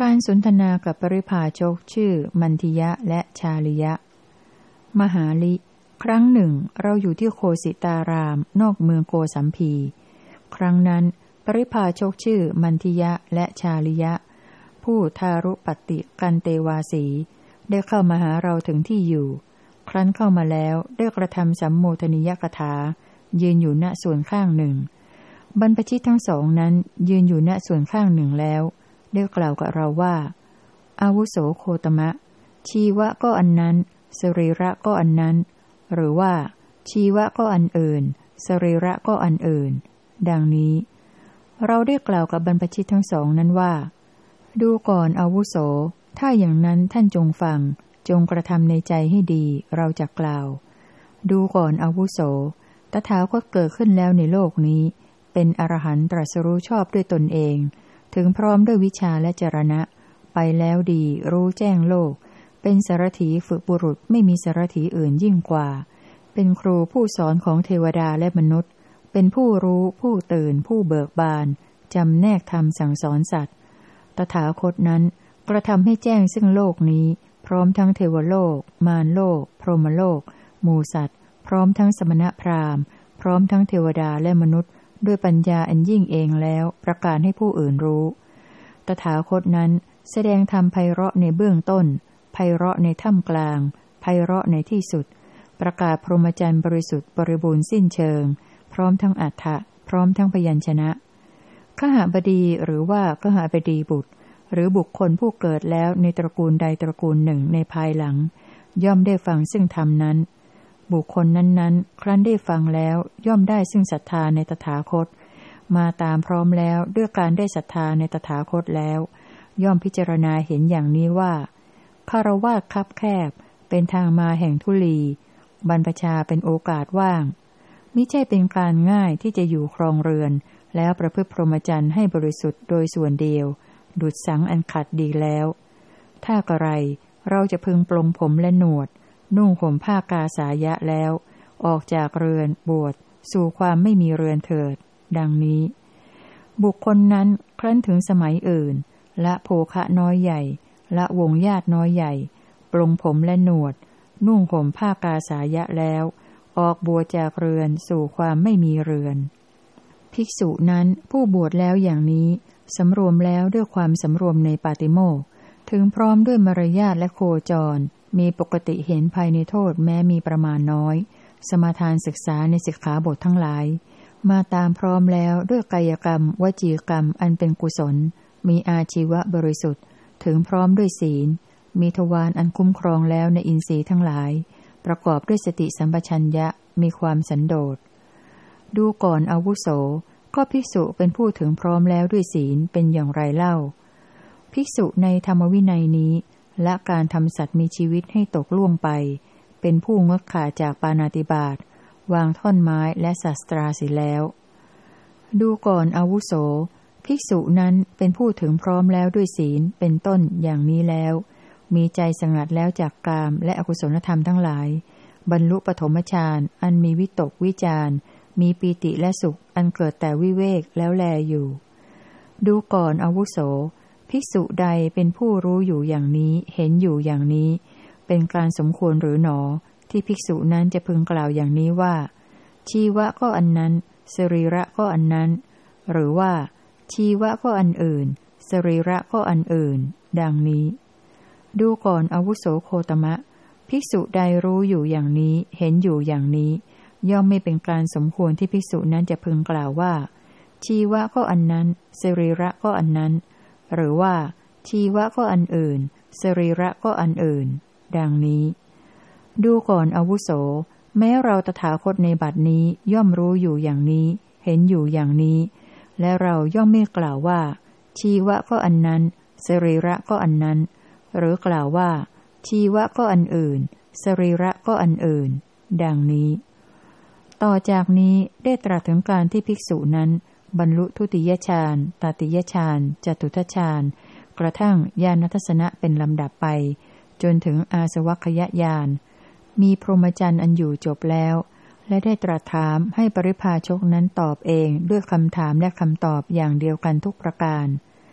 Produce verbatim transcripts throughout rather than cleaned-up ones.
การสนทนากับปริพาชกชื่อมันทิยะและชาลิยะมหาลิครั้งหนึ่งเราอยู่ที่โคสิตารามนอกเมืองโกสัมพีครั้งนั้นปริพาชกชื่อมันทิยะและชาลิยะผู้ทารุปฏิกันเตวาสีได้เข้ามาหาเราถึงที่อยู่ครั้นเข้ามาแล้วได้กระทำสัมโมทนิยกถายืนอยู่ณส่วนข้างหนึ่งบรรพชิตทั้งสองนั้นยืนอยู่ณส่วนข้างหนึ่งแล้วได้กล่าวกับเราว่าอาวุโสโคตมะชีวะก็อันนั้นสรีระก็อันนั้นหรือว่าชีวะก็อันอื่นสรีระก็อันอื่นดังนี้เราได้กล่าวกับบรรพชิตทั้งสองนั้นว่าดูก่อนอาวุโสถ้าอย่างนั้นท่านจงฟังจงกระทำในใจให้ดีเราจะกล่าวดูก่อนอาวุโสตถาคตเกิดขึ้นแล้วในโลกนี้เป็นอรหันต์ตรัสรู้ชอบด้วยตนเองถึงพร้อมด้วยวิชาและจรณะไปแล้วดีรู้แจ้งโลกเป็นสารถีฝึกบุรุษไม่มีสารถีอื่นยิ่งกว่าเป็นครูผู้สอนของเทวดาและมนุษย์เป็นผู้รู้ผู้ตื่นผู้เบิกบานจำแนกธรรมสั่งสอนสัตว์ตถาคตนั้นกระทำให้แจ้งซึ่งโลกนี้พร้อมทั้งเทวโลกมารโลกพรหมโลกหมู่สัตว์พร้อมทั้งสมณพราหมณ์พร้อมทั้งเทวดาและมนุษย์ด้วยปัญญาอันยิ่งเองแล้วประกาศให้ผู้อื่นรู้ตถาคตนั้นแสดงธรรมไพเราะในเบื้องต้นไพเราะในท่ามกลางไพเราะในที่สุดประกาศพรหมจรรย์บริสุทธิ์บริบูรณ์สิ้นเชิงพร้อมทั้งอรรถะพร้อมทั้งพยัญชนะขหบดีหรือว่าขหบดีบุตรหรือบุคคลผู้เกิดแล้วในตระกูลใดตระกูลหนึ่งในภายหลังย่อมได้ฟังซึ่งธรรมนั้นบุคคลนั้นๆครั้นได้ฟังแล้วย่อมได้ซึ่งศรัทธาในตถาคตมาตามพร้อมแล้วด้วยการได้ศรัทธาในตถาคตแล้วย่อมพิจารณาเห็นอย่างนี้ว่าคฤหัสถ์คับแคบเป็นทางมาแห่งทุลีบรรพชาเป็นโอกาสว่างมิใช่เป็นการง่ายที่จะอยู่ครองเรือนแล้วประพฤติพรหมจรรย์ให้บริสุทธิ์โดยส่วนเดียวดุจสังอันขัดดีแล้วถ้ากระไรเราจะพึงปลงผมและหนวดนุ่งห่มผ้ากาสายะแล้วออกจากเรือนบวชสู่ความไม่มีเรือนเถิดดังนี้บุคคลนั้นครั้นถึงสมัยอื่นละโภคะน้อยใหญ่ละวงญาติน้อยใหญ่ปลงผมและหนวดนุ่งห่มผ้ากาสายะแล้วออกบวชจากเรือนสู่ความไม่มีเรือนภิกษุนั้นผู้บวชแล้วอย่างนี้สำรวมแล้วด้วยความสำรวมในปาติโมกข์ถึงพร้อมด้วยมารยาทและโคจรมีปกติเห็นภายในโทษแม้มีประมาณน้อยสมาทานศึกษาในสิกขาบททั้งหลายมาตามพร้อมแล้วด้วยกายกรรมวจีกรรมอันเป็นกุศลมีอาชีวะบริสุทธิ์ถึงพร้อมด้วยศีลมีทวารอันคุ้มครองแล้วในอินทรีย์ทั้งหลายประกอบด้วยสติสัมปชัญญะมีความสันโดษดูก่อนอาวุโสก็ภิกษุเป็นผู้ถึงพร้อมแล้วด้วยศีลเป็นอย่างไรเล่าภิกษุในธรรมวินัยนี้ละการทำสัตว์มีชีวิตให้ตกล่วงไปเป็นผู้งดขาดจากปาณาติบาตวางท่อนไม้และศัสตราเสียแล้วดูก่อนอาวุโสภิกษุนั้นเป็นผู้ถึงพร้อมแล้วด้วยศีลเป็นต้นอย่างนี้แล้วมีใจสงัดแล้วจากกามและอกุศลธรรมทั้งหลายบรรลุปฐมฌานอันมีวิตกวิจารมีปีติและสุขอันเกิดแต่วิเวกแล้วแลอยู่ดูก่อนอาวุโสภิกษุใดเป็นผู้รู้อยู่อย่างนี้เห็นอยู่อย่างนี้เป็นการสมควรหรือหนอที่ภิกษุนั้นจะพึงกล่าวอย่างนี้ว่าชีวะก็อันนั้นสรีระก็อันนั้นหรือว่าชีวะก็อันอื่นสรีระก็อันอื่นดังนี้ดูก่อนอาวุโสโคตมะภิกษุใดรู้อยู่อย่างนี้เห็นอยู่อย่างนี้ย่อมไม่เป็นการสมควรที่ภิกษุนั้นจะพึงกล่าวว่าชีวะก็อันนั้นสรีระก็อันนั้นหรือว่าชีวะก็อันอื่นสรีระก็อันอื่นดังนี้ดูก่อนอาวุโสแม้เราตถาคตในบัดนี้ย่อมรู้อยู่อย่างนี้เห็นอยู่อย่างนี้และเราย่อมไม่กล่าวว่าชีวะก็อันนั้นสรีระก็อันนั้นหรือกล่าวว่าชีวะก็อันอื่นสรีระก็อันอื่นดังนี้ต่อจากนี้ได้ตรัสถึงการที่ภิกษุนั้นบรรลุทุติยฌานตติยฌานจตุตฌานกระทั่งญาณทัสสนะเป็นลำดับไปจนถึงอาสวัคคยญาณมีพรหมจรรย์อันอยู่จบแล้วและได้ตรัสถามให้ปริพาชกนั้นตอบเองด้วยคำถามและคำตอบอย่างเดียวกันทุกประการ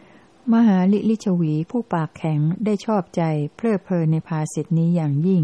มหาลิลิชวีผู้ปากแข็งได้ชอบใจเพลิดเพลินในภาษิตนี้อย่างยิ่ง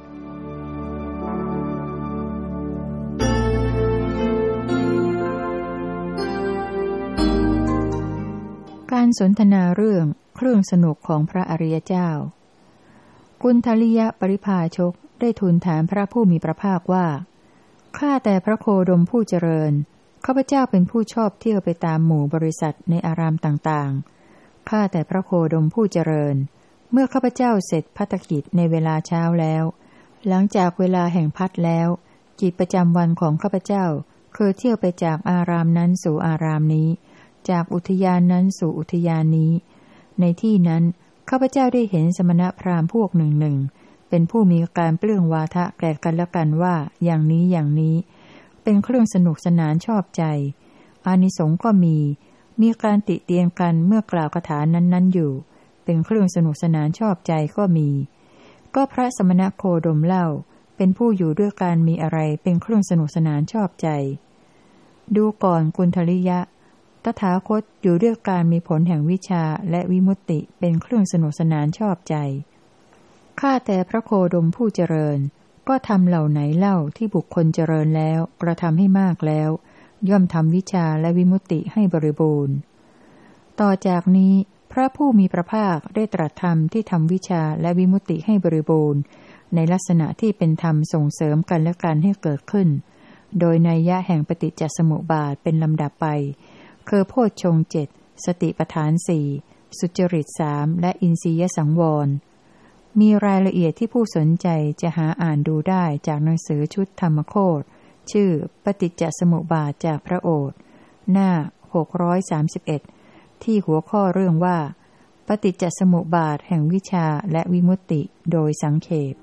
การสนทนาเรื่องเครื่องสนุกของพระอริยเจ้ากุณฑลิยปริภาชกได้ทูลถามพระผู้มีพระภาคว่าข้าแต่พระโคดมผู้เจริญข้าพเจ้าเป็นผู้ชอบเที่ยวไปตามหมู่บริษัทในอารามต่างๆข้าแต่พระโคดมผู้เจริญเมื่อข้าพเจ้าเสร็จภัตกิจในเวลาเช้าแล้วหลังจากเวลาแห่งพัดแล้วกิจประจำวันของข้าพเจ้าคือเที่ยวไปจากอารามนั้นสู่อารามนี้จากอุทยานนั้นสู่อุทยานนี้ในที่นั้นข้าพเจ้าได้เห็นสมณพราหมณ์พวกหนึ่งหนึ่งเป็นผู้มีการเปลื้องวาทะแก่กันและกันว่าอย่างนี้อย่างนี้เป็นเครื่องสนุกสนานชอบใจอานิสงส์ก็มีมีการติเตียนกันเมื่อกล่าวคาถานั้นๆอยู่เป็นเครื่องสนุกสนานชอบใจก็มีก็พระสมณโคดมเล่าเป็นผู้อยู่ด้วยการมีอะไรเป็นเครื่องสนุกสนานชอบใจดูก่อนกุณฑลิยะตถาคตอยู่ด้วยการมีผลแห่งวิชาและวิมุตติเป็นเครื่องสนุกสนานชอบใจข้าแต่พระโคดมผู้เจริญก็ทำเหล่าไหนเล่าที่บุคคลเจริญแล้วกระทำให้มากแล้วย่อมทำวิชาและวิมุตติให้บริบูรณ์ต่อจากนี้พระผู้มีพระภาคได้ตรัสธรรมที่ทำวิชาและวิมุตติให้บริบูรณ์ในลักษณะที่เป็นธรรมส่งเสริมกันและกันให้เกิดขึ้นโดยนัยยะแห่งปฏิจจสมุปบาทเป็นลำดับไปคือโพชฌงค์เจ็ดสติปัฏฐานสี่สุจริตสามและอินทรียสังวรมีรายละเอียดที่ผู้สนใจจะหาอ่านดูได้จากหนังสือชุดธรรมโคตรชื่อปฏิจจสมุปบาทจากพระโอษฐ์หน้าหกร้อยสามสิบเอ็ดที่หัวข้อเรื่องว่าปฏิจจสมุปบาทแห่งวิชาและวิมุตติโดยสังเขป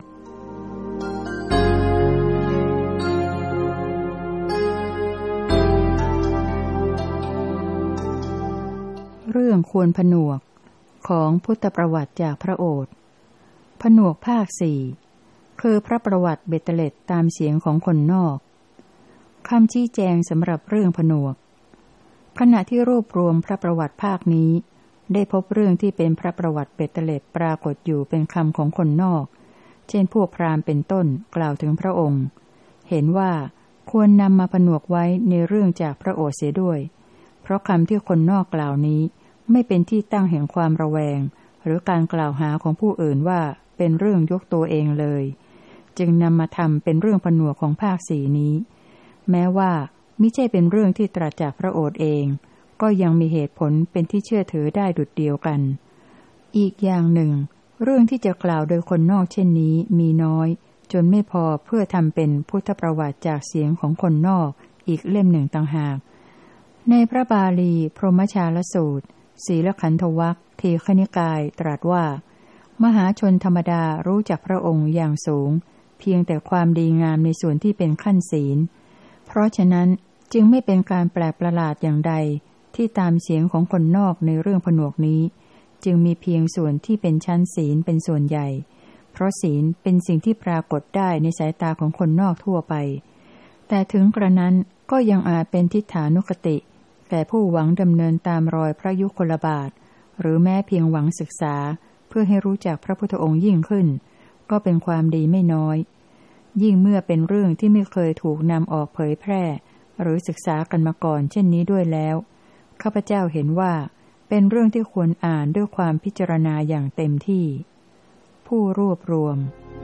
เรื่องควรผนวกของพุทธประวัติจากพระโอษฐ์ผนวกภาคสี่คือพระประวัติเบ็ดเตล็ดตามเสียงของคนนอกคำชี้แจงสำหรับเรื่องผนวกขณะที่รวบรวมพระประวัติภาคนี้ได้พบเรื่องที่เป็นพระประวัติเบ็ดเตล็ดปรากฏอยู่เป็นคำของคนนอกเช่นพวกพราหมณ์เป็นต้นกล่าวถึงพระองค์เห็นว่าควรนำมาผนวกไว้ในเรื่องจากพระโอษฐ์เสียด้วยเพราะคำที่คนนอกกล่าวนี้ไม่เป็นที่ตั้งแห่งความระแวงหรือการกล่าวหาของผู้อื่นว่าเป็นเรื่องยกตัวเองเลยจึงนำมาทำเป็นเรื่องผนวกของภาคสี่นี้แม้ว่ามิใช่เป็นเรื่องที่ตรัสจากพระโอษฐ์เองก็ยังมีเหตุผลเป็นที่เชื่อถือได้ดุจเดียวกันอีกอย่างหนึ่งเรื่องที่จะกล่าวโดยคนนอกเช่นนี้มีน้อยจนไม่พอเพื่อทำเป็นพุทธประวัติจากเสียงของคนนอกอีกเล่มหนึ่งต่างหากในพระบาลีพรหมชาลสูตรศีลขันธวรรคทีฆนิกายตรัสว่ามหาชนธรรมดารู้จักพระองค์อย่างสูงเพียงแต่ความดีงามในส่วนที่เป็นขั้นศีลเพราะฉะนั้นจึงไม่เป็นการแปลกประหลาดอย่างใดที่ตามเสียงของคนนอกในเรื่องผนวกนี้จึงมีเพียงส่วนที่เป็นชั้นศีลเป็นส่วนใหญ่เพราะศีลเป็นสิ่งที่ปรากฏได้ในสายตาของคนนอกทั่วไปแต่ถึงกระนั้นก็ยังอาจเป็นทิฏฐานุคติแก่ผู้หวังดำเนินตามรอยพระยุคลบาทหรือแม้เพียงหวังศึกษาเพื่อให้รู้จักพระพุทธองค์ยิ่งขึ้นก็เป็นความดีไม่น้อยยิ่งเมื่อเป็นเรื่องที่ไม่เคยถูกนำออกเผยแพร่หรือศึกษากันมาก่อนเช่นนี้ด้วยแล้วข้าพเจ้าเห็นว่าเป็นเรื่องที่ควรอ่านด้วยความพิจารณาอย่างเต็มที่ผู้รวบรวม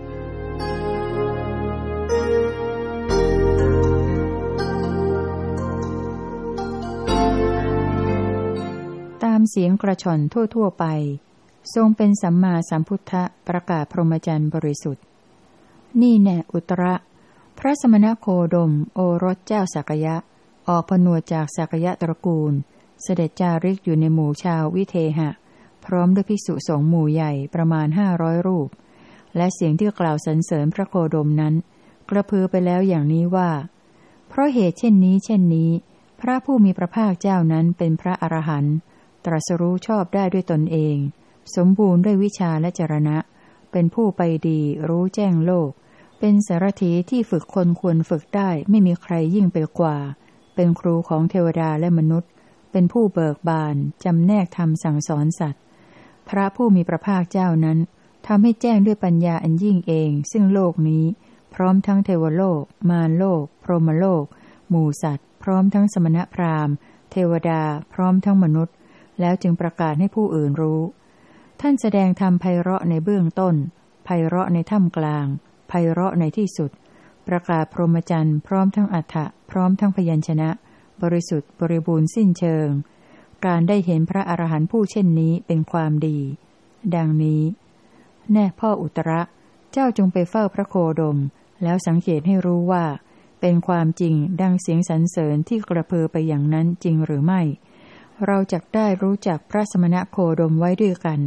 ตามเสียงกระชอนทั่วๆไปทรงเป็นสัมมาสัมพุทธะประกาศพรหมจรรย์บริสุทธิ์นี่แน่อุตระพระสมณโคดมโอรสเจ้าสักยะออกผนวดจากสักยะตระกูลเสด็จจาริกอยู่ในหมู่ชาววิเทหะพร้อมด้วยภิกษุสงฆ์หมู่ใหญ่ประมาณห้าร้อยรูปและเสียงที่กล่าวสรรเสริญพระโคดมนั้นกระพือไปแล้วอย่างนี้ว่าเพราะเหตุเช่นนี้เช่นนี้พระผู้มีพระภาคเจ้านั้นเป็นพระอรหันต์ตรัสรู้ชอบได้ด้วยตนเองสมบูรณ์ด้วยวิชาและจรณะเป็นผู้ไปดีรู้แจ้งโลกเป็นสารถีที่ฝึกคนควรฝึกได้ไม่มีใครยิ่งไปกว่าเป็นครูของเทวดาและมนุษย์เป็นผู้เบิกบานจำแนกธรรมสั่งสอนสัตว์พระผู้มีพระภาคเจ้านั้นทำให้แจ้งด้วยปัญญาอันยิ่งเองซึ่งโลกนี้พร้อมทั้งเทวโลกมารโลกพรหมโลกหมู่สัตว์พร้อมทั้งสมณพราหมณ์เทวดาพร้อมทั้งมนุษย์แล้วจึงประกาศให้ผู้อื่นรู้ท่านแสดงธรรมไพเราะในเบื้องต้นไพเราะในท่ามกลางไพเราะในที่สุดประกาศพรหมจรรย์พร้อมทั้งอรรถะพร้อมทั้งพยัญชนะบริสุทธิ์บริบูรณ์สิ้นเชิงการได้เห็นพระอรหันต์ผู้เช่นนี้เป็นความดีดังนี้แน่พ่ออุตระเจ้าจงไปเฝ้าพระโคดมแล้วสังเกตให้รู้ว่าเป็นความจริงดังเสียงสรรเสริญที่กระเพือไปอย่างนั้นจริงหรือไม่เราจักได้รู้จักพระสมณโคดมไว้ด้วยกัน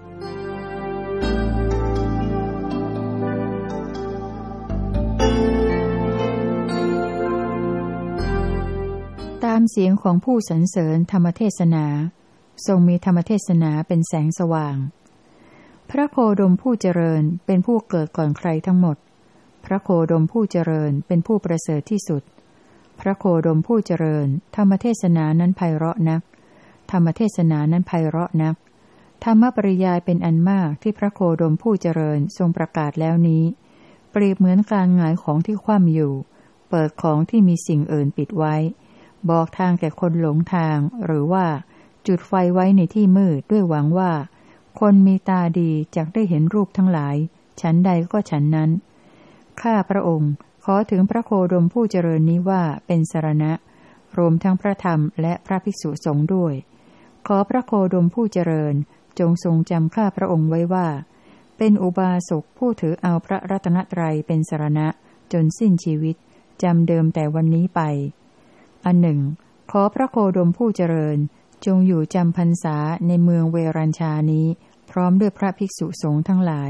ตามเสียงของผู้สรรเสริญธรรมเทศนาทรงมีธรรมเทศนาเป็นแสงสว่างพระโคดมผู้เจริญเป็นผู้เกิดก่อนใครทั้งหมดพระโคดมผู้เจริญเป็นผู้ประเสริฐที่สุดพระโคดมผู้เจริญธรรมเทศนานั้นไพเราะนักธรรมเทศนานั้นไพเราะนักธรรมปริยายเป็นอันมากที่พระโคดมผู้เจริญทรงประกาศแล้วนี้เปรียบเหมือนการหงายของที่คว่ำอยู่เปิดของที่มีสิ่งอื่นปิดไว้บอกทางแก่คนหลงทางหรือว่าจุดไฟไว้ในที่มืดด้วยหวังว่าคนมีตาดีจักได้เห็นรูปทั้งหลายฉันใดก็ฉันนั้นข้าพระองค์ขอถึงพระโคดมผู้เจริญนี้ว่าเป็นสรณะรวมทั้งพระธรรมและพระภิกษุสงฆ์ด้วยขอพระโคดมผู้เจริญจงทรงจำข้าพระองค์ไว้ว่าเป็นอุบาสกผู้ถือเอาพระรัตนตรัยเป็นสรณะจนสิ้นชีวิตจำเดิมแต่วันนี้ไปอันหนึ่งขอพระโคดมผู้เจริญจงอยู่จำพรรษาในเมืองเวรัญชานี้พร้อมด้วยพระภิกษุสงฆ์ทั้งหลาย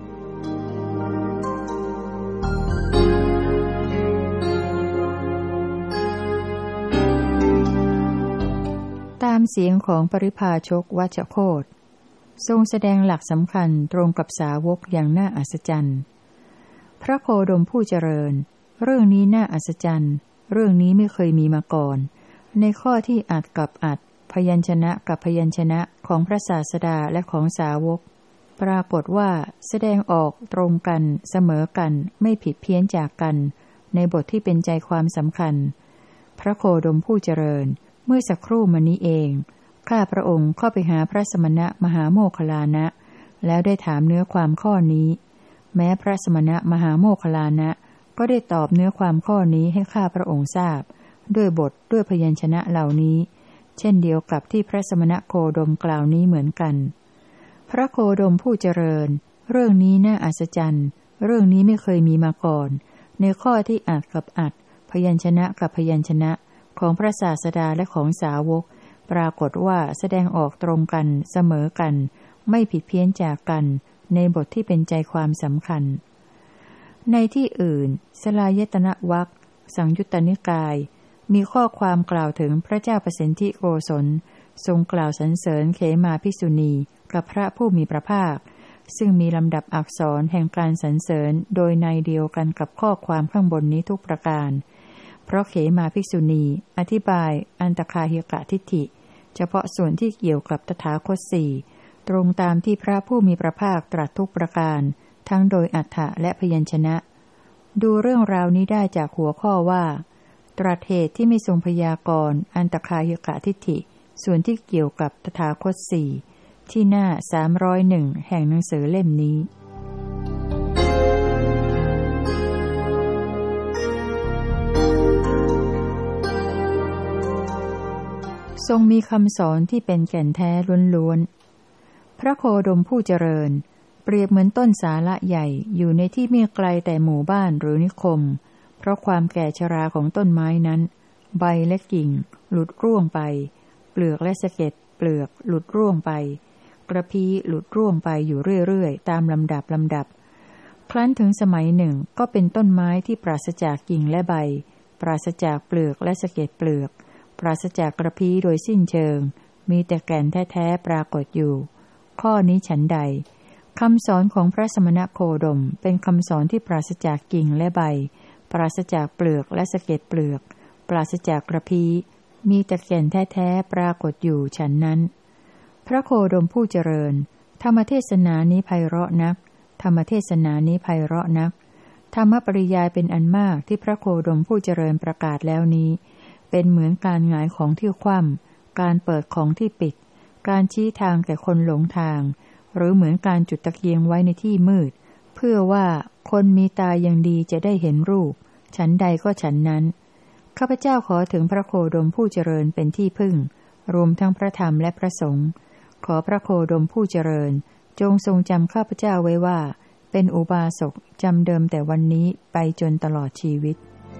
ตามเสียงของปริพาชกวัชโคตทรงแสดงหลักสำคัญตรงกับสาวกอย่างน่าอัศจรรย์พระโคดมผู้เจริญเรื่องนี้น่าอัศจรรย์เรื่องนี้ไม่เคยมีมาก่อนในข้อที่อัดกับอัดพยัญชนะกับพยัญชนะของพระศาสดาและของสาวกปรากฏว่าแสดงออกตรงกันเสมอกันไม่ผิดเพี้ยนจากกันในบทที่เป็นใจความสำคัญพระโคดมผู้เจริญเมื่อสักครู่มานี้เองข้าพระองค์เข้าไปหาพระสมณะมหาโมคคัลลานะแล้วได้ถามเนื้อความข้อนี้แม้พระสมณะมหาโมคคัลลานะก็ได้ตอบเนื้อความข้อนี้ให้ข้าพระองค์ทราบด้วยบทด้วยพยัญชนะเหล่านี้เช่นเดียวกับที่พระสมณโคดมกล่าวนี้เหมือนกันพระโคดมผู้เจริญเรื่องนี้น่าอัศจรรย์เรื่องนี้ไม่เคยมีมาก่อนในข้อที่อัดกับอัดพยัญชนะกับพยัญชนะของพระศาสดาและของสาวกปรากฏว่าแสดงออกตรงกันเสมอกันไม่ผิดเพี้ยนจากกันในบทที่เป็นใจความสำคัญในที่อื่นสลายตนะวรรคสังยุตตนิกายมีข้อความกล่าวถึงพระเจ้าประสิทธิโกศลทรงกล่าวสรรเสริญเขมาภิกษุณีกับพระผู้มีพระภาคซึ่งมีลำดับอักษรแห่งการสรรเสริญโดยในเดียวกันกับข้อความข้างบนนี้ทุกประการเพราะเขมาภิกษุณีอธิบายอันตคาหิกะทิฏฐิเฉพาะส่วนที่เกี่ยวกับตถาคตสี่ตรงตามที่พระผู้มีพระภาคตรัสทุกประการทั้งโดยอรรถะและพยัญชนะดูเรื่องราวนี้ได้จากหัวข้อว่าตรัสเหตุที่ไม่ทรงพยากรณ์อันตคาหิกะทิฏฐิส่วนที่เกี่ยวกับตถาคตสี่ที่หน้าสามร้อยเอ็ดแห่งหนังสือเล่มนี้ทรงมีคำสอนที่เป็นแก่นแท้ล้วนๆพระโคดมผู้เจริญเปรียบเหมือนต้นสาละใหญ่อยู่ในที่ไม่ไกลแต่หมู่บ้านหรือนิคมเพราะความแก่ชราของต้นไม้นั้นใบและกิ่งหลุดร่วงไปเปลือกและสะเก็ดเปลือกหลุดร่วงไปกระพี้หลุดร่วงไปอยู่เรื่อยๆตามลำดับลำดับครั้นถึงสมัยหนึ่งก็เป็นต้นไม้ที่ปราศจากกิ่งและใบปราศจากเปลือกและสะเก็ดเปลือกปราศจากกระพี้โดยสิ้นเชิงมีแต่แก่นแท้ๆปรากฏอยู่ข้อนี้ฉันใดคำสอนของพระสมณโคดมเป็นคำสอนที่ปราศจากกิ่งและใบปราศจากเปลือกและสะเก็ดเปลือกปราศจากกระพี้มีแต่แก่นแท้ๆปรากฏอยู่ฉันนั้นพระโคดมผู้เจริญธรรมเทศนานี้ไพเราะนักธรรมเทศนานี้ไพเราะนักธรรมปริยายเป็นอันมากที่พระโคดมผู้เจริญประกาศแล้วนี้เป็นเหมือนการหงายของที่คว่ำการเปิดของที่ปิดการชี้ทางแก่คนหลงทางหรือเหมือนการจุดตะเกียงไว้ในที่มืดเพื่อว่าคนมีตายังดีจะได้เห็นรูปฉันใดก็ฉันนั้นข้าพเจ้าขอถึงพระโคดมผู้เจริญเป็นที่พึ่งรวมทั้งพระธรรมและพระสงฆ์ขอพระโคดมผู้เจริญจงทรงจำข้าพเจ้าไว้ว่าเป็นอุบาสกจำเดิมแต่วันนี้ไปจนตลอดชีวิต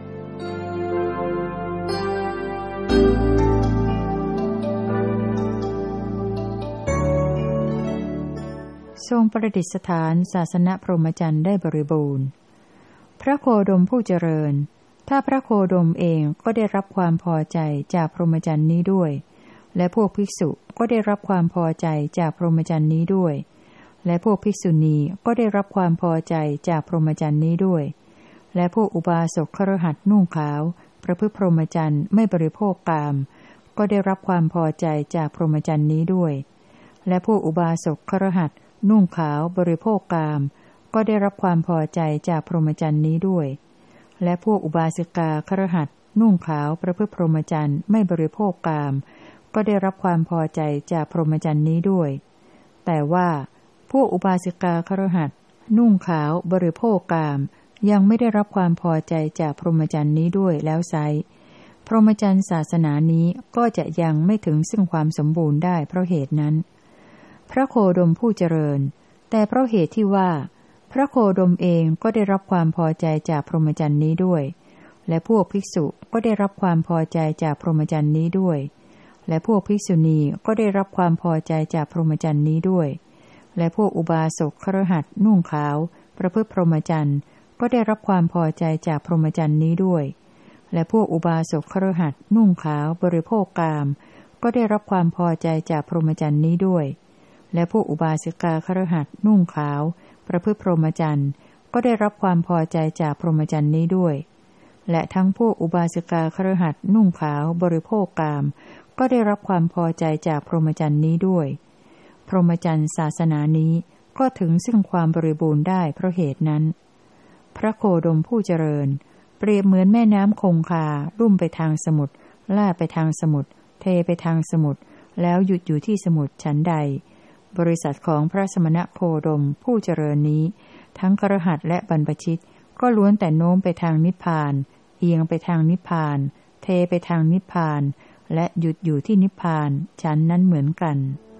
ทรงประดิษฐานศาสนพรหมจรรย์ได้บริบูรณ์พระโคดมผู้เจริญถ้าพระโคดมเองก็ได้รับความพอใจจากพรหมจรรย์นี้ด้วยและพวกภิกษุก็ได้รับความพอใจจากพรหมจรรย์นี้ด้วยและพวกภิกษุณีก็ได้รับความพอใจจากพรหมจรรย์นี้ด้วยและพวกอุบาสกคฤหัสถ์นุ่งขาวประพฤติพรหมจรรย์ไม่บริโภคกามก็ได้รับความพอใจจากพรหมจรรย์นี้ด้วยและพวกอุบาสกคฤหัสถ์นุ่งขาวบริโภคกามก็ได้รับความพอใจจากพรหมจรรย์นี้ด้วยและพวกอุบาสิกาคฤหัสถ์นุ่งขาวประพฤติพรหมจรรย์ไม่บริโภคกามก็ได้รับความพอใจจากพรหมจรรย์นี้ด้วยแต่ว่าพวกอุบาสิกาคฤหัสถ์นุ่งขาวบริโภคกามยังไม่ได้รับความพอใจจากพรหมจรรย์นี้ด้วยแล้วไซร้พรหมจรรย์ศาสนานี้ก็จะยังไม่ถึงซึ่งความสมบูรณ์ได้เพราะเหตุนั้นพระโคดมผู้เจริญแต่เพราะเหตุที่ว่าพระโคดมเองก็ได้รับความพอใจจากพรหมจรรย์นี้ด้วยและพวกภิกษุก็ได้รับความพอใจจากพรหมจรรย์นี้ด้วยและพวกภิกษุณีก็ได้รับความพอใจจากพรหมจรรย์นี้ด้วยและพวกอุบาสกคฤหัสถ์นุ่งขาวประพฤติพรหมจรรย์ก็ได้รับความพอใจจากพรหมจรรย์นี้ด้วยและพวกอุบาสกคฤหัสถ์นุ่งขาวบริโภคกามก็ได้รับความพอใจจากพรหมจรรย์นี้ด้วยและพวกอุบาสิกาคฤหัสถ์นุ่งขาวประพฤติพรหมจรรย์ก็ได้รับความพอใจจากพรหมจรรย์นี้ด้วยและทั้งพวกอุบาสิกาคฤหัสถ์นุ่งขาวบริโภคกามก็ได้รับความพอใจจากพรหมจรรย์นี้ด้วยพรหมจรรย์ศาสนานี้ก็ถึงซึ่งความบริบูรณ์ได้เพราะเหตุนั้นพระโคดมผู้เจริญเปรียบเหมือนแม่น้ำคงคาลุ่มไปทางสมุทรลาดไปทางสมุทรเทไปทางสมุทรแล้วหยุดอยู่ที่สมุทรฉันใดบริษัทของพระสมณโคดมผู้เจริญนี้ทั้งคฤหัสถ์และบรรพชิตก็ล้วนแต่โน้มไปทางนิพพานเอียงไปทางนิพพานเทไปทางนิพพานและหยุดอยู่ที่นิพพานฉันนั้นเหมือนกัน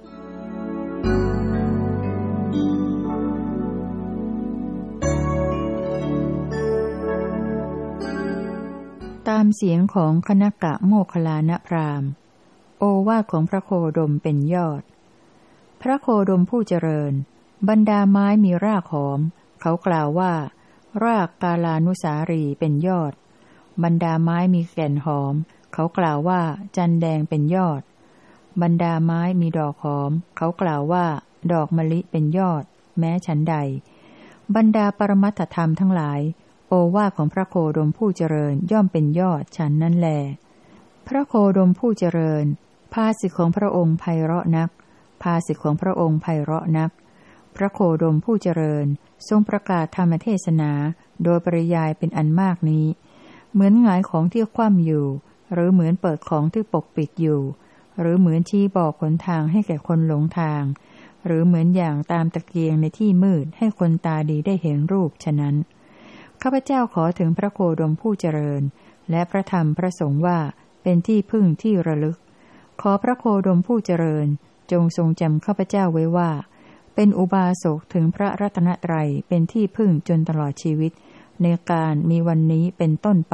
ตามเสียงของคณกะโมคคัลลานพราหมณ์โอวาทของพระโคดมเป็นยอดพระโคดมผู้เจริญบรรดาไม้มีรากหอมเขากล่าวว่ารากกาลานุสารีเป็นยอดบรรดาไม้มีแก่นหอมเขากล่าวว่าจันแดงเป็นยอดบรรดาไม้มีดอกหอมเขากล่าวว่าดอกมะลิเป็นยอดแม้ฉันใดบรรดาปรมัตถธรรมทั้งหลายโอวาทของพระโคดมผู้เจริญย่อมเป็นยอดฉันนั้นแลพระโคดมผู้เจริญภาษิตของพระองค์ไพเราะนักภาษิตของพระองค์ไพเราะนักพระโคดมผู้เจริญทรงประกาศธรรมเทศนาโดยปริยายเป็นอันมากนี้เหมือนหงายของที่คว่ำอยู่หรือเหมือนเปิดของที่ปกปิดอยู่หรือเหมือนชี้บอกหนทางให้แก่คนหลงทางหรือเหมือนอย่างตามตะเกียงในที่มืดให้คนตาดีได้เห็นรูปฉะนั้นข้าพเจ้าขอถึงพระโคดมผู้เจริญและพระธรรมพระสงฆ์ว่าเป็นที่พึ่งที่ระลึกขอพระโคดมผู้เจริญจงทรงจำข้าพเจ้าไว้ว่าเป็นอุบาสกถึงพระรัตนตรัยเป็นที่พึ่งจนตลอดชีวิตในการมีวันนี้เป็นต้นไป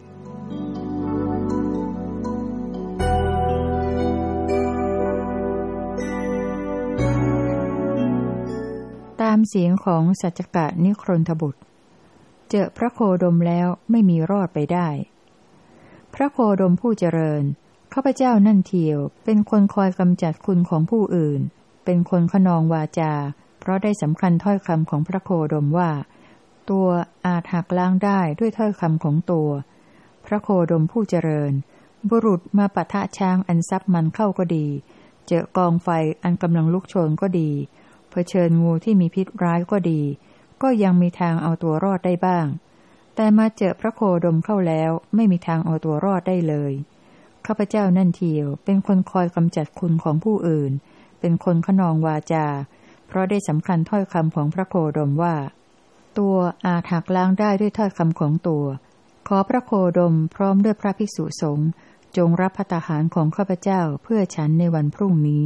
ตามเสียงของสัจจกะนิครนทบุตรเจอพระโคดมแล้วไม่มีรอดไปได้พระโคดมผู้เจริญข้าพเจ้านั่นเทียวเป็นคนคอยกำจัดคุณของผู้อื่นเป็นคนขนองวาจาเพราะได้สำคัญถ้อยคำของพระโคดมว่าตัวอาจหักล้างได้ด้วยถ้อยคำของตัวพระโคดมผู้เจริญบุรุษมาปะทะช้างอันซับมันเข้าก็ดีเจอกองไฟอันกำลังลุกโชนก็ดีเผชิญงูที่มีพิษร้ายก็ดีก็ยังมีทางเอาตัวรอดได้บ้างแต่มาเจอพระโคดมเข้าแล้วไม่มีทางเอาตัวรอดได้เลยข้าพเจ้านั่นเทียวเป็นคนคอยกำจัดคุณของผู้อื่นเป็นคนขนองวาจาเพราะได้สำคัญถ้อยคำของพระโคดมว่าตัวอาจหักล้างได้ด้วยถ้อยคำของตัวขอพระโคดมพร้อมด้วยพระภิกษุสงฆ์จงรับภัตตาหารของข้าพเจ้าเพื่อฉันในวันพรุ่งนี้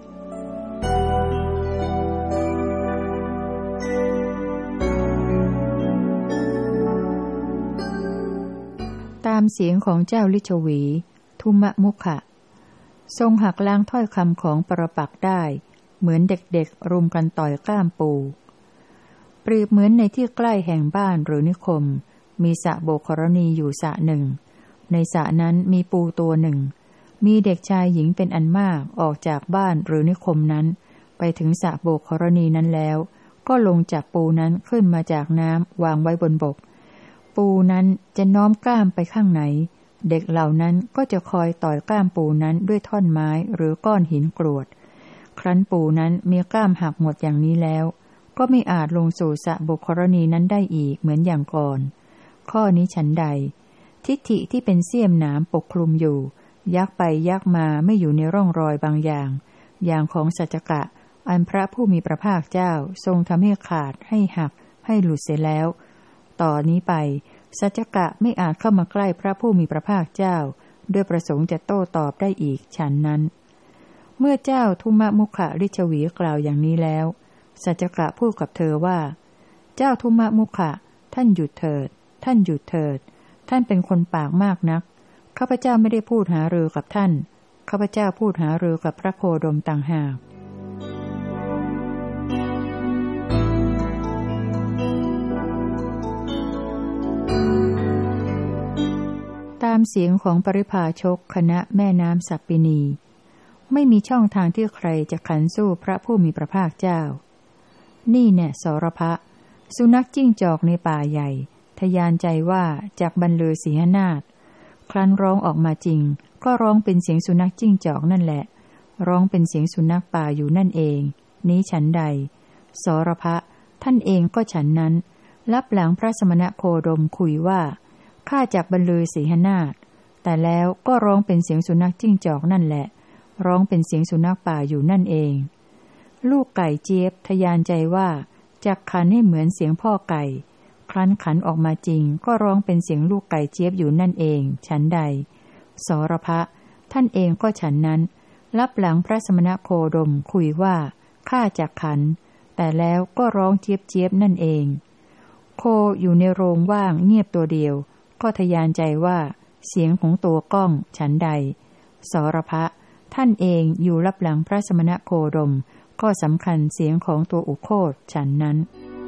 ตามเสียงของเจ้าลิชวีทุมะมุขะทรงหักล้างถ้อยคำของปรปักษ์ได้เหมือนเด็กๆรุมกันต่อยกล้ามปูเปรียบเหมือนในที่ใกล้แห่งบ้านหรือนิคมมีสระโบกขรณีอยู่สระหนึ่งในสระนั้นมีปูตัวหนึ่งมีเด็กชายหญิงเป็นอันมากออกจากบ้านหรือนิคมนั้นไปถึงสระโบกขรณีนั้นแล้วก็ลงจากปูนั้นขึ้นมาจากน้ำวางไว้บนบกปูนั้นจะน้อมกล้ามไปข้างไหนเด็กเหล่านั้นก็จะคอยต่อยกล้ามปูนั้นด้วยท่อนไม้หรือก้อนหินกรวดครั้นปูนั้นมีกล้ามหักหมดอย่างนี้แล้วก็ไม่อาจลงสู่สระโบกขรณีนั้นได้อีกเหมือนอย่างก่อนข้อนี้ฉันใดทิฏฐิที่เป็นเสี้ยมหนามปกคลุมอยู่ยักไปยักมาไม่อยู่ในร่องรอยบางอย่างอย่างของสัจจกะอันพระผู้มีพระภาคเจ้าทรงทำให้ขาดให้หักให้หลุดเสียแล้วต่อนนี้ไปสัจจกะไม่อาจเข้ามาใกล้พระผู้มีพระภาคเจ้าด้วยประสงค์จะโต้ตอบได้อีกฉันนั้นเมื่อเจ้าทุมะมุขะฤชวีกล่าวอย่างนี้แล้วสัจจกะพูดกับเธอว่าเจ้าทุมะมุขะท่านหยุดเถิดท่านหยุดเถิดท่านเป็นคนปากมากนักข้าพเจ้าไม่ได้พูดหารือกับท่านข้าพเจ้าพูดหารือกับพระโคดมต่างหากตามเสียงของปริภาชกคณะแม่น้ำสัปปินีไม่มีช่องทางที่ใครจะขันสู้พระผู้มีพระภาคเจ้านี่แน่สรพะสุนัขจิ้งจอกในป่าใหญ่ทะยานใจว่าจากบรรลือสีหนาฏครั้นร้องออกมาจริงก็ร้องเป็นเสียงสุนัขจิ้งจอกนั่นแหละร้องเป็นเสียงสุนัขป่าอยู่นั่นเองนี้ฉันใดสรพะท่านเองก็ฉันนั้นรับหลังพระสมณโคดมคุยว่าข้าจากบรรลือสีหนาฏแต่แล้วก็ร้องเป็นเสียงสุนัขจิ้งจอกนั่นแหละร้องเป็นเสียงสุนัขป่าอยู่นั่นเองลูกไก่เจี๊ยบทะยานใจว่าจากขันให้เหมือนเสียงพ่อไก่ครั้นขันออกมาจริงก็ร้องเป็นเสียงลูกไก่เจี๊ยบอยู่นั่นเองฉันใดสรพะท่านเองก็ฉันนั้นรับหลังพระสมณโคดมคุยว่าข้าจากขันแต่แล้วก็ร้องเจี๊ยบเจี๊ยบนั่นเองโคอยู่ในโรงว่างเงียบตัวเดียวก็ทะยานใจว่าเสียงของตัวก้องฉันใดสรพะท่านเองอยู่รับหลังพระสมณโคดมก็สำคัญเสียงของตัวอุโคตฉันนั้น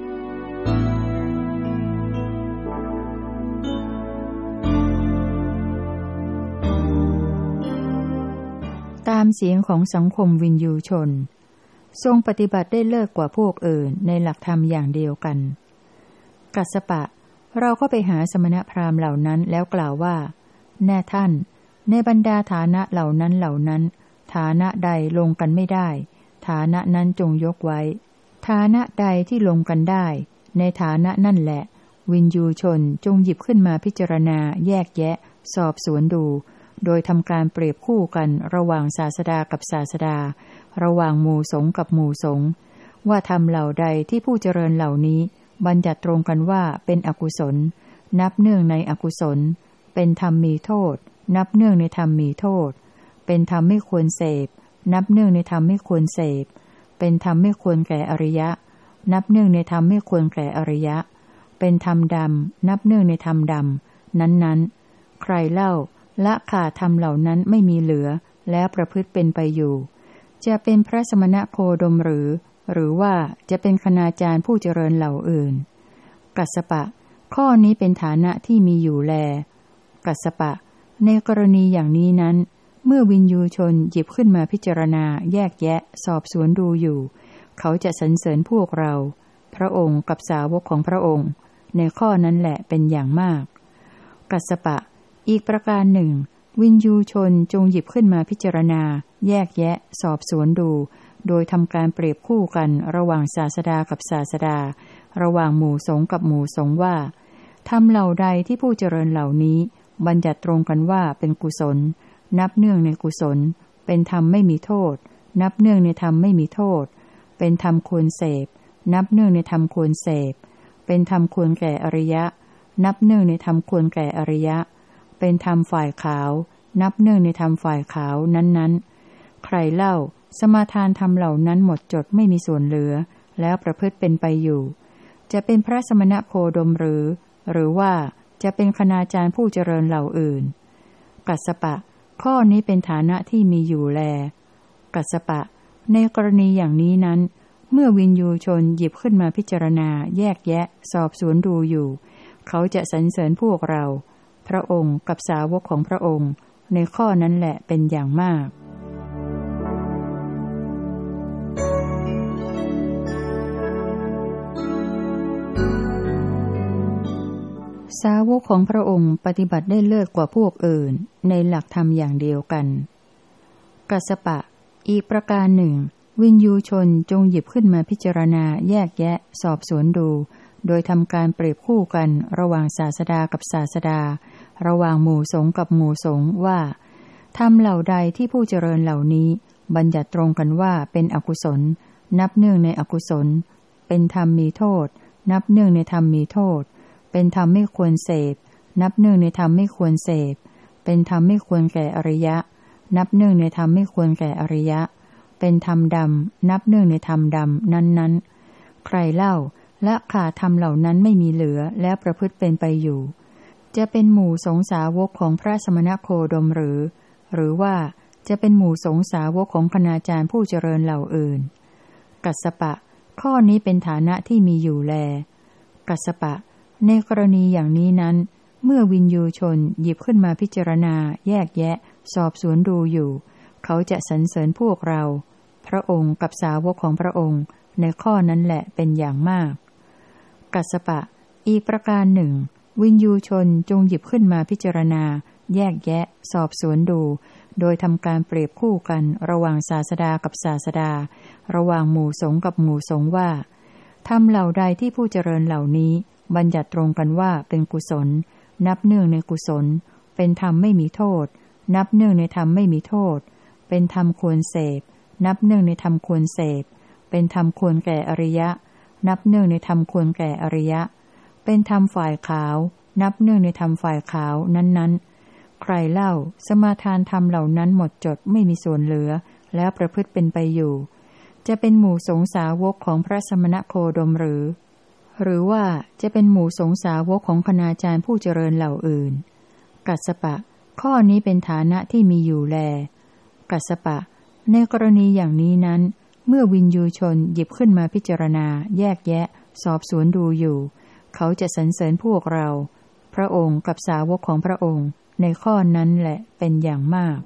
ตามเสียงของสังคมวินยูชนทรงปฏิบัติได้เลิศกว่าพวกอื่นในหลักธรรมอย่างเดียวกันกัสสปะเราก็ไปหาสมณพราหมณ์เหล่านั้นแล้วกล่าวว่าแน่ท่านในบรรดาฐานะเหล่านั้นเหล่านั้นฐานะใดลงกันไม่ได้ฐานะนั้นจงยกไว้ฐานะใดที่ลงกันได้ในฐานะนั่นแหละวินยูชนจงหยิบขึ้นมาพิจารณาแยกแยะสอบสวนดูโดยทำการเปรียบคู่กันระหว่างศาสดากับศาสดาระหว่างหมู่สงฆ์กับหมู่สงฆ์ว่าธรรมเหล่าใดที่ผู้เจริญเหล่านี้บัญญัติตรงกันว่าเป็นอกุศลนับเนื่องในอกุศลเป็นธรรมมีโทษนับเนื่องในธรรมมีโทษเป็นธรรมไม่ควรเสพนับเนื่องในธรรมไม่ควรเสพเป็นธรรมไม่ควรแก่อริยะนับเนื่องในธรรมไม่ควรแก่อริยะเป็นธรรมดำนับเนื่องในธรรมดำนั้นๆใครเล่าละขาดธรรมเหล่านั้นไม่มีเหลือแล้วประพฤติเป็นไปอยู่จะเป็นพระสมณโคดมหรือหรือว่าจะเป็นคณาจารย์ผู้เจริญเหล่าอื่นกัสสปะข้อนี้เป็นฐานะที่มีอยู่แลกัสสปะในกรณีอย่างนี้นั้นเมื่อวินยูชนหยิบขึ้นมาพิจารณาแยกแยะสอบสวนดูอยู่เขาจะสรรเสริญพวกเราพระองค์กับสาวกของพระองค์ในข้อนั้นแหละเป็นอย่างมากกัสสปะอีกประการหนึ่งวินยูชนจงหยิบขึ้นมาพิจารณาแยกแยะสอบสวนดูโดยทำการเปรียบคู่กันระหว่างศาสดากับศาสดาระหว่างหมู่สงฆ์กับหมู่สงฆ์ว่าธรรมเหล่าใดที่ผู้เจริญเหล่านี้บัญญัติตรงกันว่าเป็นกุศลนับเนื่องในกุศลเป็นธรรมไม่มีโทษนับเนื่องในธรรมไม่มีโทษเป็นธรรมควรเสพนับเนื่องในธรรมควรเสพเป็นธรรมควรแก่อริยะนับเนื่องในธรรมควรแก่อริยะเป็นธรรมฝ่ายขาวนับเนื่องในธรรมฝ่ายขาวนั้นๆใครเล่าสมาทานธรรมเหล่านั้นหมดจดไม่มีส่วนเหลือแล้วประพฤติเป็นไปอยู่จะเป็นพระสมณโคดมหรือหรือว่าจะเป็นคณาจารย์ผู้เจริญเหล่าอื่นกัสสปะข้อนี้เป็นฐานะที่มีอยู่แลกัสสปะในกรณีอย่างนี้นั้นเมื่อวินยูชนหยิบขึ้นมาพิจารณาแยกแยะสอบสวนดูอยู่เขาจะสรรเสริญพวกเราพระองค์กับสาวกของพระองค์ในข้อนั้นแหละเป็นอย่างมากสาวกของพระองค์ปฏิบัติได้เลิศกว่าพวกอื่นในหลักธรรมอย่างเดียวกันกัสสปะอีกประการหนึ่งวินยูชนจงหยิบขึ้นมาพิจารณาแยกแยะสอบสวนดูโดยทำการเปรียบคู่กันระหว่างศาสดากับศาสดาระหว่างหมู่สงฆ์กับหมู่สงฆ์ว่าธรรมเหล่าใดที่ผู้เจริญเหล่านี้บัญญัติตรงกันว่าเป็นอกุศลนับเนื่องในอกุศลเป็นธรรมมีโทษนับเนื่องในธรรมมีโทษเป็นธรรมไม่ควรเสพนับเนื่องในธรรมไม่ควรเสพเป็นธรรมไม่ควรแก่อริยะนับเนื่องในธรรมไม่ควรแก่อริยะเป็นธรรมดำนับเนื่องในธรรมดำนั้นๆใครเล่าและขาดธรรมเหล่านั้นไม่มีเหลือแล้วประพฤติเป็นไปอยู่จะเป็นหมู่สงฆ์สาวกของพระสมณโคดมหรือหรือว่าจะเป็นหมู่สงฆ์สาวกของคณาจารย์ผู้เจริญเหล่าอื่นกัสสปะข้อนี้เป็นฐานะที่มีอยู่แลกัสสปะในกรณีอย่างนี้นั้นเมื่อวินยูชนหยิบขึ้นมาพิจารณาแยกแยะสอบสวนดูอยู่เขาจะสรรเสริญพวกเราพระองค์กับสาวกของพระองค์ในข้อนั้นแหละเป็นอย่างมากกัสสปะอีกประการหนึ่งวินยูชนจงหยิบขึ้นมาพิจารณาแยกแยะสอบสวนดูโดยทำการเปรียบคู่กันระหว่างศาสดากับศาสดาระหว่างหมู่สงฆ์กับหมู่สงฆ์ว่าธรรมเหล่าใดที่ผู้เจริญเหล่านี้บัญญัติตรงกันว่าเป็นกุศลนับเนื่องในกุศลเป็นธรรมไม่มีโทษนับเนื่องในธรรมไม่มีโทษเป็นธรรมควรเสพนับเนื่องในธรรมควรเสพเป็นธรรมควรแก่อริยะนับเนื่องในธรรมควรแก่อริยะเป็นธรรมฝ่ายขาวนับเนื่องในธรรมฝ่ายขาวนั้นๆใครเล่าสมาทานธรรมเหล่านั้นหมดจดไม่มีส่วนเหลือแล้วประพฤติเป็นไปอยู่จะเป็นหมู่สงฆ์สาวกของพระสมณโคดมหรือหรือว่าจะเป็นหมู่สงฆ์สาวกของคณาจารย์ผู้เจริญเหล่าอื่นกัสสปะข้อนี้เป็นฐานะที่มีอยู่แลกัสสปะในกรณีอย่างนี้นั้นเมื่อวินยูชนหยิบขึ้นมาพิจารณาแยกแยะสอบสวนดูอยู่เขาจะสรรเสริญพวกเราพระองค์กับสาวกของพระองค์ในข้อนั้นแหละเป็นอย่างมาก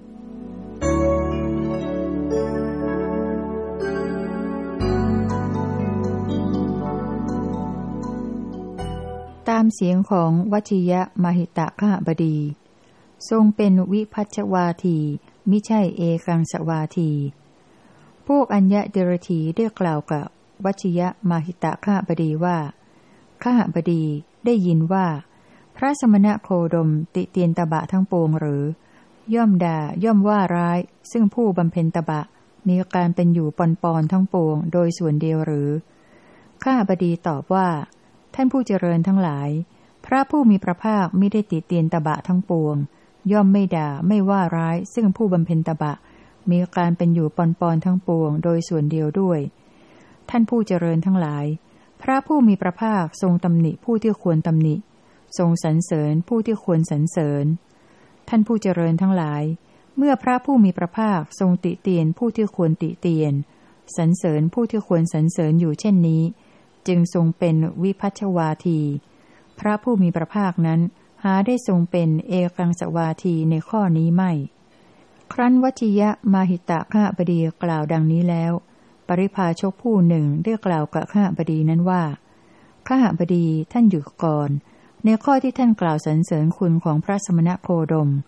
ตามเสียงของวชิยมหิตคบดีทรงเป็นวิพัชชวาทีมิใช่เอกังสวาทีพวกอัญญเดรธีได้กล่าวกับวชิยมหิตคบดีว่าขหบดีได้ยินว่าพระสมณโคดมติเตียนตบะทั้งปวงหรือย่อมด่าย่อมว่าร้ายซึ่งผู้บำเพ็ญตบะมีการเป็นอยู่ปอนปอนทั้งปวงโดยส่วนเดียวหรือขหบดีตอบว่าท่านผู้เจริญทั้งหลายพระผู้มีพระภาคมิได้ติเตียนตบะทั้งปวงย่อมไม่ด่าไม่ว่าร้ายซึ่งผู้บำเพ็ญตบะมีการเป็นอยู่ปอนปอนทั้งปวงโดยส่วนเดียวด้วยท่านผู้เจริญทั้งหลายพระผู้มีพระภาคทรงตำหนิผู้ที่ควรตำหนิทรงสรรเสริญผู้ที่ควรสรรเสริญท่านผู้เจริญทั้งหลายเมื่อพระผู้มีพระภาคทรงติเตียนผู้ที่ควรติเตียนสรรเสริญผู้ที่ควรสรรเสริญอยู่เช่นนี้จึงทรงเป็นวิพัชชวาทีพระผู้มีพระภาคนั้นหาได้ทรงเป็นเอกังสวาทีในข้อนี้ไม่ครั้นวชิยมหิตคบดีกล่าวดังนี้แล้วปริพาชกผู้หนึ่งได้กล่าวกับขหบดีนั้นว่าขหบดีท่านหยุดก่อนในข้อที่ท่านกล่าวสรรเสริญคุณของพระสมณโคดม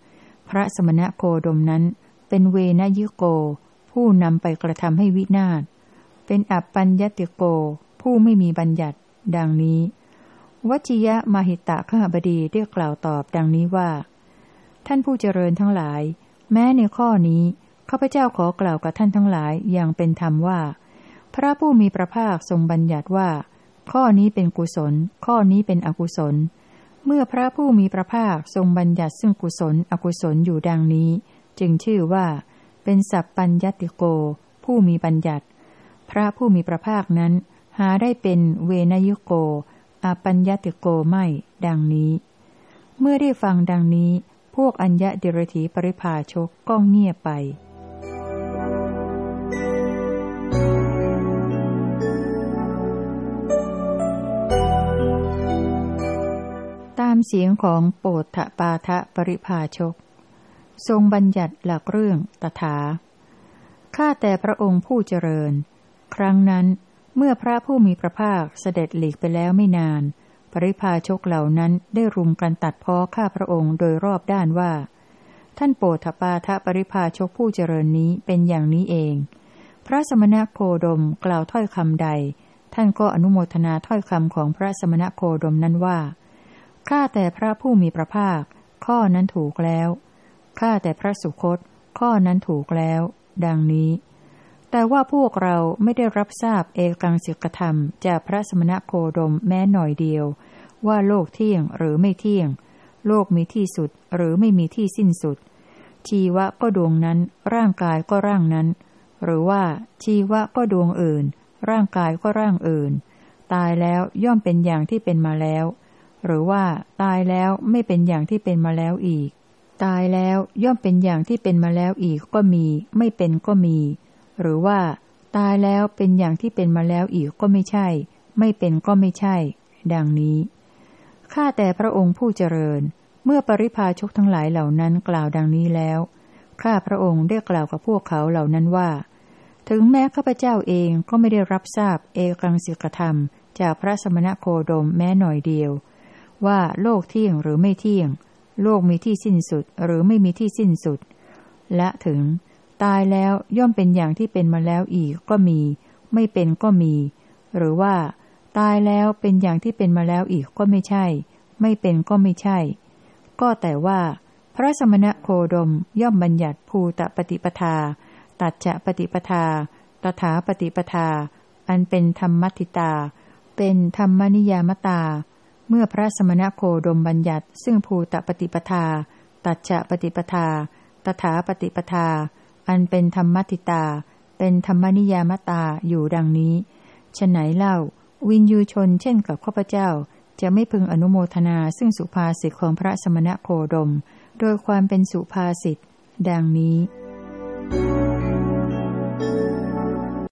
พระสมณโคดมนั้นเป็นเวนยิโกผู้นำไปกระทำให้วินาศเป็นอัปปัญญติโกผู้ไม่มีบัญญัติดังนี้วชิยมหิตะขหบดีได้กล่าวตอบดังนี้ว่าท่านผู้เจริญทั้งหลายแม้ในข้อนี้ข้าพเจ้าขอกล่าวกับท่านทั้งหลายอย่างเป็นธรรมว่าพระผู้มีพระภาคทรงบัญญัติว่าข้อนี้เป็นกุศลข้อนี้เป็นอกุศลเมื่อพระผู้มีพระภาคทรงบัญญัติซึ่งกุศลอกุศลอยู่ดังนี้จึงชื่อว่าเป็นสัพปัญญติโกผู้มีบัญญัติพระผู้มีพระภาคนั้นหาได้เป็นเวนยุโกอปัญญติโกไม่ดังนี้เมื่อได้ฟังดังนี้พวกอัญญดิรถีปริภาชกก็เงียบไปตามเสียงของโปฏฐปาทะปริภาชกทรงบัญญัติหลักเรื่องตถาข้าแต่พระองค์ผู้เจริญครั้งนั้นเมื่อพระผู้มีพระภาคเสด็จหลีกไปแล้วไม่นานปริภาชกเหล่านั้นได้รุมกันตัดพ้อข้าพระองค์โดยรอบด้านว่าท่านโปฏฐปาทะปริภาชกผู้เจริญนี้เป็นอย่างนี้เองพระสมณโคดมกล่าวถ้อยคำใดท่านก็อนุโมทนาถ้อยคำของพระสมณโคดมนั้นว่าข้าแต่พระผู้มีพระภาคข้อนั้นถูกแล้วข้าแต่พระสุคตข้อนั้นถูกแล้วดังนี้แต่ว่าพวกเราไม่ได้รับทราบเอกังสิกธรรมจากพระสมณโคดมแม้หน่อยเดียวว่าโลกเที่ยงหรือไม่เที่ยงโลกมีที่สุดหรือไม่มีที่สิ้นสุดชีวะก็ดวงนั้นร่างกายก็ร่างนั้นหรือว่าชีวะก็ดวงอื่นร่างกายก็ร่างอื่นตายแล้วย่อมเป็นอย่างที่เป็นมาแล้วหรือว่าตายแล้วไม่เป็นอย่างที่เป็นมาแล้วอีกตายแล้วย่อมเป็นอย่างที่เป็นมาแล้วอีกก็มีไม่เป็นก็มีหรือว่าตายแล้วเป็นอย่างที่เป็นมาแล้วอีกก็ไม่ใช่ไม่เป็นก็ไม่ใช่ดังนี้ข้าแต่พระองค์ผู้เจริญเมื่อปริภาชกทั้งหลายเหล่านั้นกล่าวดังนี้แล้วข้าพระองค์ได้กล่าวกับพวกเขาเหล่านั้นว่าถึงแม้ข้าพเจ้าเองก็ไม่ได้รับทราบเอกังสิกธรรมจากพระสมณโคดมแม้หน่อยเดียวว่าโลกเที่ยงหรือไม่เที่ยงโลกมีที่สิ้นสุดหรือไม่มีที่สิ้นสุดและถึงตายแล้วย่อมเป็นอย่างที่เป็นมาแล้วอีกก็มีไม่เป็นก็มีหรือว่าตายแล้วเป็นอย่างที่เป็นมาแล้วอีกก็ไม่ใช่ไม่เป็นก็ไม่ใช่ก็แต่ว่าพระสมณโคดมย่อมบัญญัติภูตปฏิปทาตัจจะปฏิปทาตถาปฏิปทาอันเป็นธรรมัตถิตาเป็นธรรมนิยามตาเมื่อพระสมณโคดมบัญญัติซึ่งภูตปฏิปทาตัจจะปฏิปทาตถาปฏิปทาอันเป็นธรรมัตถิตาเป็นธรรมนิยามตาอยู่ดังนี้ฉะไหนเล่าวินยูชนเช่นกับข้าพเจ้าจะไม่พึงอนุโมทนาซึ่งสุภาษิตของพระสมณโคดมโดยความเป็นสุภาษิตดังนี้